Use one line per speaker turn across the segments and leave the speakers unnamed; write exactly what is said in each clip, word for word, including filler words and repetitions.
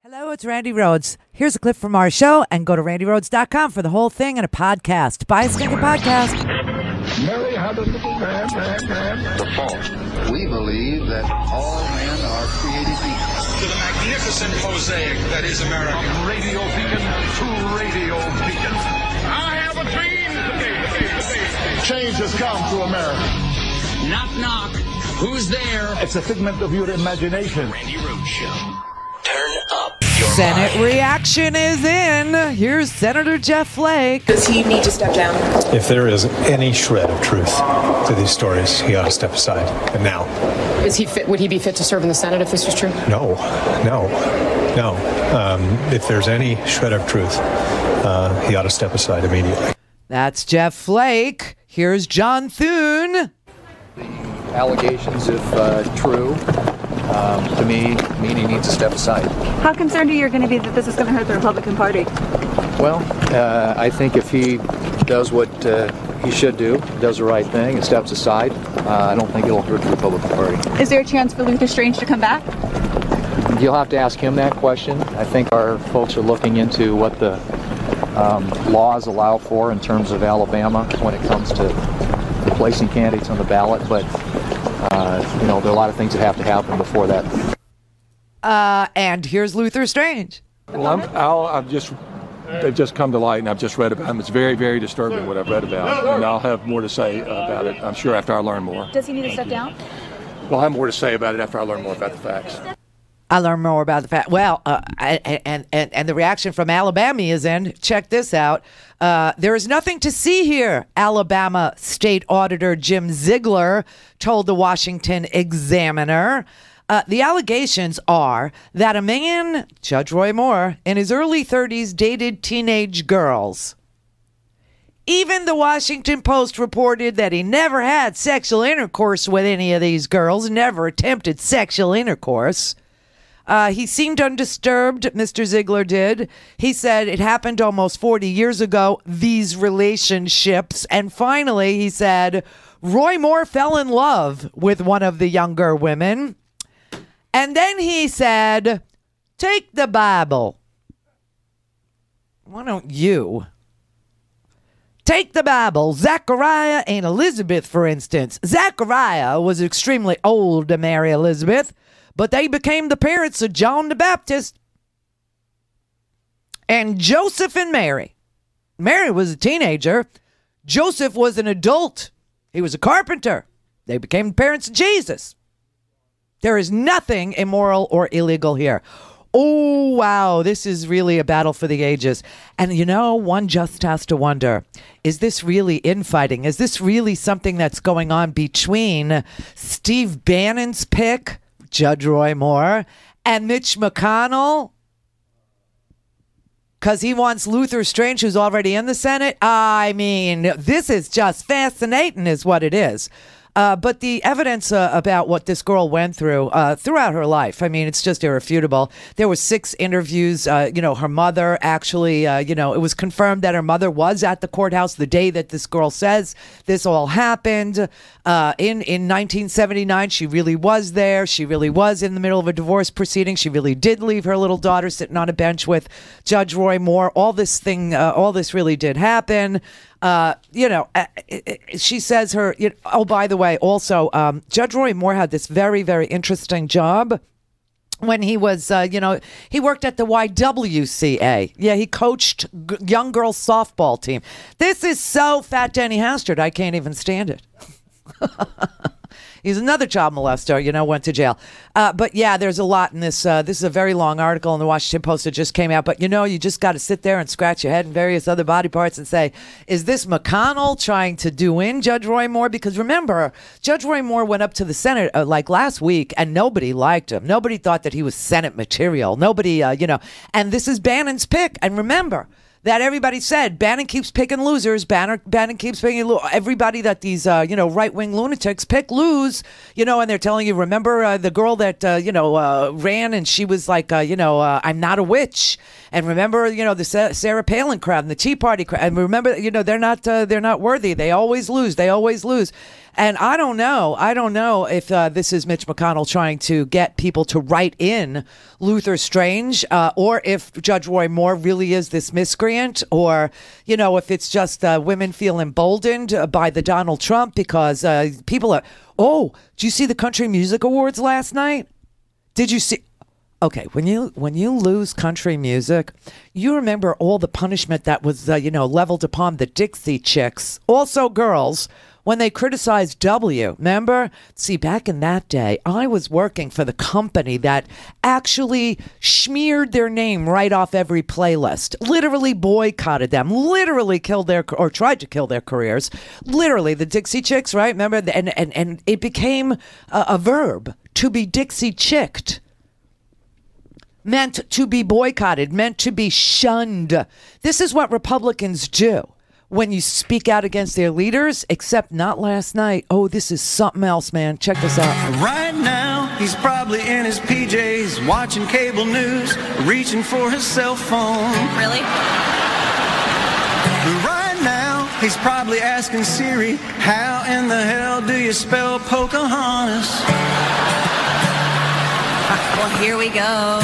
Hello, it's Randy Rhodes. Here's a clip from our show, and go to randy rhodes dot com for the whole thing and a podcast. Buy a stinking podcast.
Mary had a little man, man, man. The fault.
We believe that all men are created equal.
To the magnificent mosaic that is America.
From radio beacon to radio beacon.
I have a dream.
Change has come to America.
Knock, knock. Who's there?
It's a figment of your imagination.
Randy Rhodes Show. Turn up your
Senate
mind.
reaction is in. Here's Senator Jeff Flake.
Does he need to step down?
If there is any shred of truth to these stories, he ought to step aside. And now.
Is he fit? Would he be fit to serve in the Senate if this was true?
No, no, no. Um, if there's any shred of truth, uh, he ought to step aside immediately.
That's Jeff Flake. Here's John Thune.
The allegations, if uh, true, um, to me, mean he needs to step aside.
How concerned are you going to be that this is going to hurt the Republican Party?
Well, uh, I think if he does what uh, he should do, does the right thing, and steps aside, uh, I don't think it'll hurt the Republican Party.
Is there a chance for Luther Strange to come back?
You'll have to ask him that question. I think our folks are looking into what the um, laws allow for in terms of Alabama when it comes to placing candidates on the ballot, but uh, you know, there are a lot of things that have to happen before that.
Uh, and here's Luther Strange.
Well, I'm, I'll, I've just, they've just come to light, and I've just read about them. It's very, very disturbing what I've read about, and I'll have more to say about it, I'm sure, after I learn more.
Does he need to step down?
Well, I'll have more to say about it after I learn more about the facts.
I learned more about the fact. Well, uh, I, and, and, and the reaction from Alabama is in. Check this out. Uh, there is nothing to see here, Alabama State Auditor Jim Ziegler told the Washington Examiner. Uh, the allegations are that a man, Judge Roy Moore, in his early thirties dated teenage girls. Even the Washington Post reported that he never had sexual intercourse with any of these girls, never attempted sexual intercourse. Uh, he seemed undisturbed, Mister Ziegler did. He said it happened almost forty years ago, these relationships. And finally, he said, Roy Moore fell in love with one of the younger women. And then he said, take the Bible. Why don't you? Take the Bible, Zechariah and Elizabeth, for instance. Zechariah was extremely old to marry Elizabeth, but they became the parents of John the Baptist. And Joseph and Mary. Mary was a teenager. Joseph was an adult. He was a carpenter. They became the parents of Jesus. There is nothing immoral or illegal here. Oh, wow, this is really a battle for the ages. And, you know, one just has to wonder, is this really infighting? Is this really something that's going on between Steve Bannon's pick, Judge Roy Moore, and Mitch McConnell? Because he wants Luther Strange, who's already in the Senate? I mean, this is just fascinating is what it is. Uh, but the evidence uh, about what this girl went through uh, throughout her life, I mean, it's just irrefutable. There were six interviews. Uh, you know, her mother actually, uh, you know, it was confirmed that her mother was at the courthouse the day that this girl says this all happened. Uh, in, in nineteen seventy-nine, she really was there. She really was in the middle of a divorce proceeding. She really did leave her little daughter sitting on a bench with Judge Roy Moore. All this thing, uh, all this really did happen. Uh, you know, uh, she says her, you know, oh, by the way, also, um, Judge Roy Moore had this very, very interesting job when he was, uh, you know, he worked at the Y W C A. Yeah, he coached g- young girls softball team. This is so Fat Danny Hastert, I can't even stand it. He's another child molester, you know, went to jail. Uh, but yeah, there's a lot in this. Uh, this is a very long article in the Washington Post that just came out. But, you know, you just got to sit there and scratch your head and various other body parts and say, is this McConnell trying to do in Judge Roy Moore? Because remember, Judge Roy Moore went up to the Senate uh, like last week and nobody liked him. Nobody thought that he was Senate material. Nobody, uh, you know, and this is Bannon's pick. And remember, that everybody said Bannon keeps picking losers. Bannon, Bannon keeps picking lo- everybody that these uh, you know right wing lunatics pick lose. You know, and they're telling you, remember uh, the girl that uh, you know uh, ran and she was like, uh, you know, uh, I'm not a witch. And remember, you know, the Sa- Sarah Palin crowd and the Tea Party crowd. And remember, you know, they're not uh, they're not worthy. They always lose. They always lose. And I don't know. I don't know if uh, this is Mitch McConnell trying to get people to write in Luther Strange, uh, or if Judge Roy Moore really is this miscreant, or, you know, if it's just uh, women feel emboldened uh, by the Donald Trump because uh, people are. Oh, did you see the Country Music Awards last night? Did you see? Okay, when you when you lose country music, you remember all the punishment that was, uh, you know, leveled upon the Dixie Chicks, also girls, when they criticized W. Remember? See, back in that day, I was working for the company that actually smeared their name right off every playlist, literally boycotted them, literally killed their, or tried to kill their careers. Literally, the Dixie Chicks, right? Remember? And, and, and it became a, a verb, to be Dixie chicked. Meant to be boycotted, meant to be shunned. This is what Republicans do when you speak out against their leaders, except not last night. Oh, this is something else, man. Check this out.
Right now, he's probably in his P Js, watching cable news, reaching for his cell phone.
Really?
Right now, he's probably asking Siri, how in the hell do you spell Pocahontas?
Well, here we go.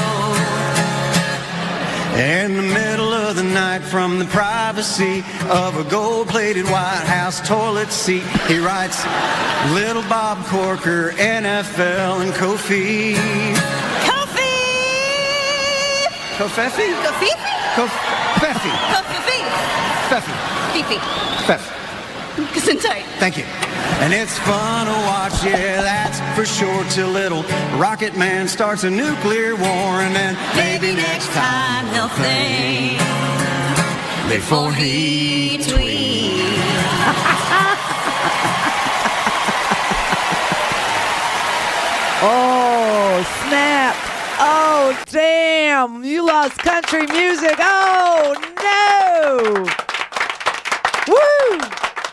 In the middle of the night, from the privacy of a gold-plated White House toilet seat, he writes, Little Bob Corker, N F L, and Kofi.
Kofi!
Kofefi?
Kofi?
Kofefi.
Kofi.
Fefi.
Fifi.
Fefi.
Gesundheit.
Thank you. And it's fun to watch, yeah, that's for sure, till little Rocket Man starts a nuclear war, and then maybe next time
he'll think
before he tweets.
Oh, snap. Oh, damn. You lost country music. Oh, no. Woo.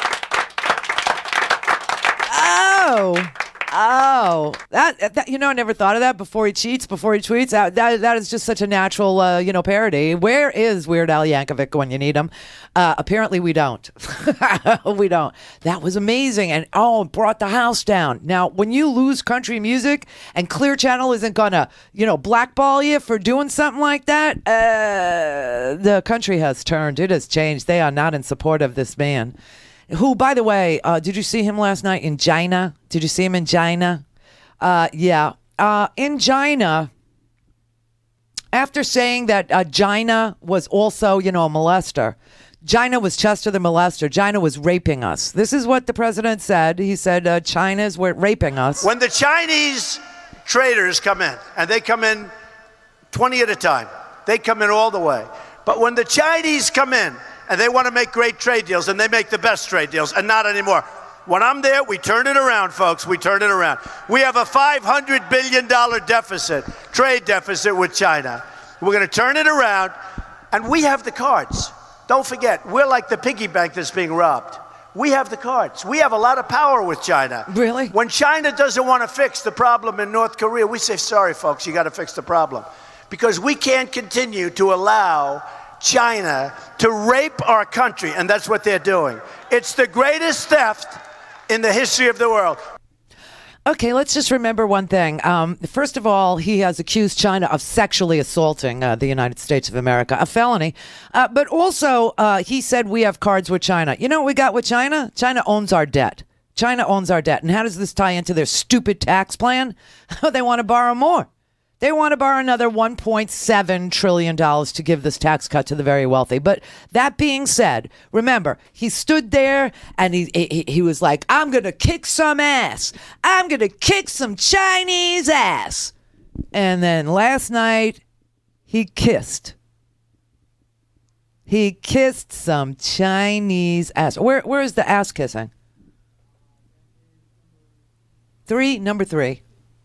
Oh, oh, that, that, you know, I never thought of that before he cheats, before he tweets. That, that, that is just such a natural, uh, you know, parody. Where is Weird Al Yankovic when you need him? Uh, apparently we don't. We don't. That was amazing. And, oh, brought the house down. Now, when you lose country music and Clear Channel isn't going to, you know, blackball you for doing something like that, uh, the country has turned. It has changed. They are not in support of this man. Who, by the way, uh, did you see him last night in China? Did you see him in China? Uh, yeah. Uh, in China, after saying that uh, China was also, you know, a molester, China was Chester the molester. China was raping us. This is what the president said. He said uh, China's were raping us.
When the Chinese traders come in, and they come in twenty at a time, they come in all the way. But when the Chinese come in, and they want to make great trade deals, and they make the best trade deals, and not anymore. When I'm there, we turn it around, folks. We turn it around. We have a five hundred billion dollars deficit, trade deficit with China. We're going to turn it around, and we have the cards. Don't forget, we're like the piggy bank that's being robbed. We have the cards. We have a lot of power with China.
Really?
When China doesn't want to fix the problem in North Korea, we say, sorry, folks, you got to fix the problem. Because we can't continue to allow China to rape our country, and that's what they're doing. It's the greatest theft in the history of the world.
Okay, let's just remember one thing. Um, first of all, he has accused China of sexually assaulting uh, the United States of America, a felony. Uh, but also, uh, he said we have cards with China. You know what we got with China? China owns our debt. China owns our debt. And how does this tie into their stupid tax plan? They want to borrow more. They want to borrow another one point seven trillion dollars to give this tax cut to the very wealthy. But that being said, remember, he stood there and he he, he was like, I'm going to kick some ass. I'm going to kick some Chinese ass. And then last night, he kissed. He kissed some Chinese ass. Where Where is the ass kissing? Three, number three.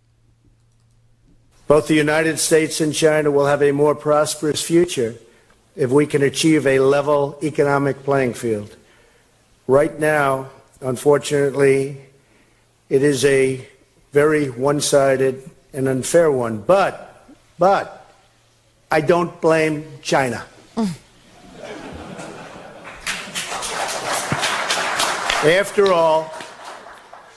Both the United States and China will have a more prosperous future if we can achieve a level economic playing field. Right now, unfortunately, it is a very one-sided and unfair one. But, but, I don't blame China. Mm. After all,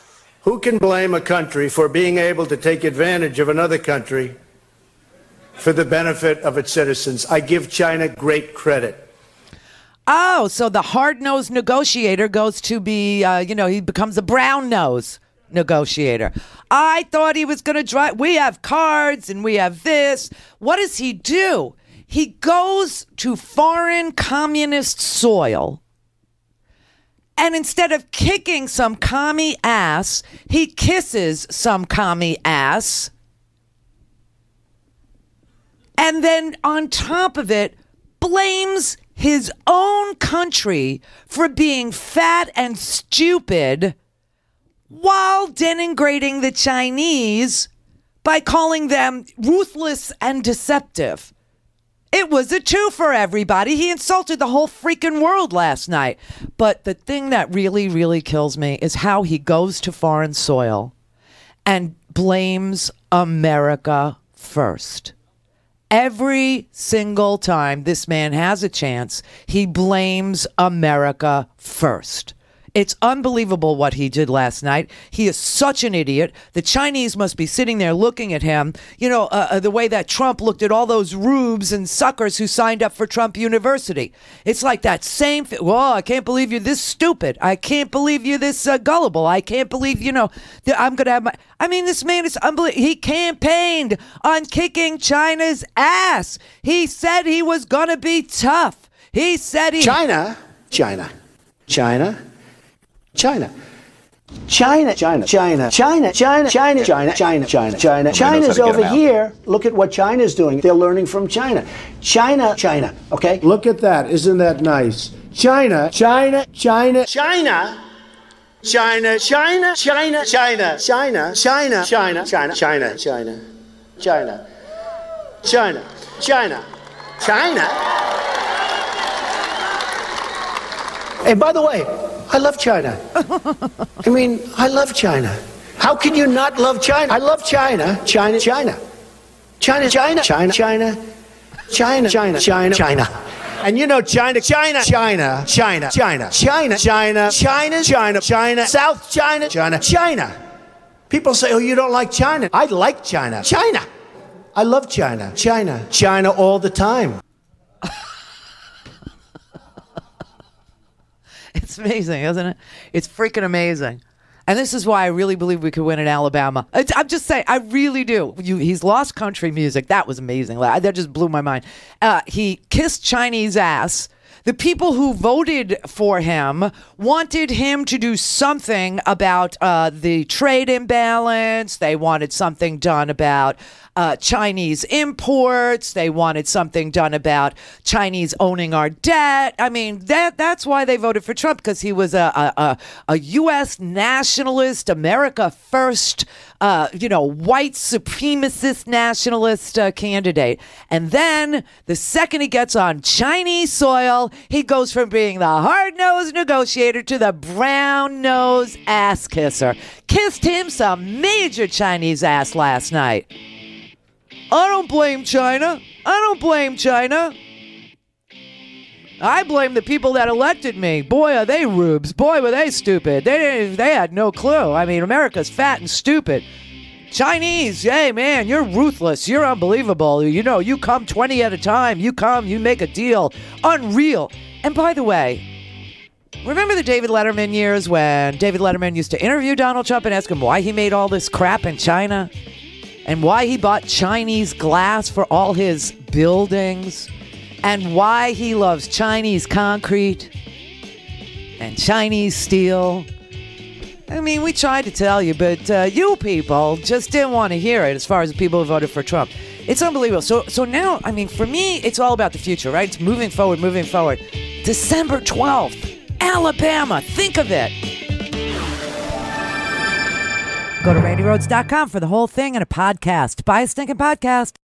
Who can blame a country for being able to take advantage of another country for the benefit of its citizens? I give China great credit.
Oh, so the hard-nosed negotiator goes to be, uh, you know, he becomes a brown-nosed negotiator. I thought he was going to drive. We have cards and we have this. What does he do? He goes to foreign communist soil, and instead of kicking some commie ass, he kisses some commie ass. And then on top of it, blames his own country for being fat and stupid while denigrating the Chinese by calling them ruthless and deceptive. It was a two for everybody. He insulted the whole freaking world last night. But the thing that really, really kills me is how he goes to foreign soil and blames America first. Every single time this man has a chance, he blames America first. It's unbelievable what he did last night. He is such an idiot. The Chinese must be sitting there looking at him, you know, uh, uh, the way that Trump looked at all those rubes and suckers who signed up for Trump University. It's like that same thing. Whoa, I can't believe you're this stupid. I can't believe you're this uh, gullible. I can't believe, you know, that I'm going to have my... I mean, this man is unbelievable. He campaigned on kicking China's ass. He said he was going to be tough. He said he...
China, China, China... China. China, China, China, China, China, China, China, China, China, China. China's over here. Look at what China's doing. They're learning from China. China, China, okay? Look at that. Isn't that nice? China, China, China, China. China, China, China, China, China, China, China, China, China, China, China, China, China, China. And by the way, I love China. I mean, I love China. How can you not love China? I love China. China, China. China, China, China, China, China, China, China, China. And you know China, China, China, China, China, China, China, China, China, China, South China, China, China. People say, oh, you don't like China. I like China. China. I love China. China. China all the time.
It's amazing, isn't it? It's freaking amazing. And this is why I really believe we could win in Alabama. It's, I'm just saying, I really do. You, he's lost country music. That was amazing. That just blew my mind. Uh, he kissed Chinese ass. The people who voted for him wanted him to do something about uh, the trade imbalance. They wanted something done about uh, Chinese imports. They wanted something done about Chinese owning our debt. I mean, that that's why they voted for Trump, because he was a, a, a, a U S nationalist, America first, uh, you know, white supremacist nationalist uh, candidate. And then the second he gets on Chinese soil, he goes from being the hard-nosed negotiator to the brown-nosed ass kisser. Kissed him some major Chinese ass last night. I don't blame China. I don't blame China. I blame the people that elected me. Boy, are they rubes. Boy, were they stupid. They didn't, they had no clue. I mean, America's fat and stupid. Chinese, hey, man, you're ruthless. You're unbelievable. You know, you come twenty at a time. You come, you make a deal. Unreal. And by the way, remember the David Letterman years when David Letterman used to interview Donald Trump and ask him why he made all this crap in China? And why he bought Chinese glass for all his buildings? And why he loves Chinese concrete and Chinese steel? I mean, we tried to tell you, but uh, you people just didn't want to hear it as far as the people who voted for Trump. It's unbelievable. So so now, I mean, for me, it's all about the future, right? It's moving forward, moving forward. December twelfth, Alabama. Think of it. Go to randy rhodes dot com for the whole thing and a podcast. Buy a stinking podcast.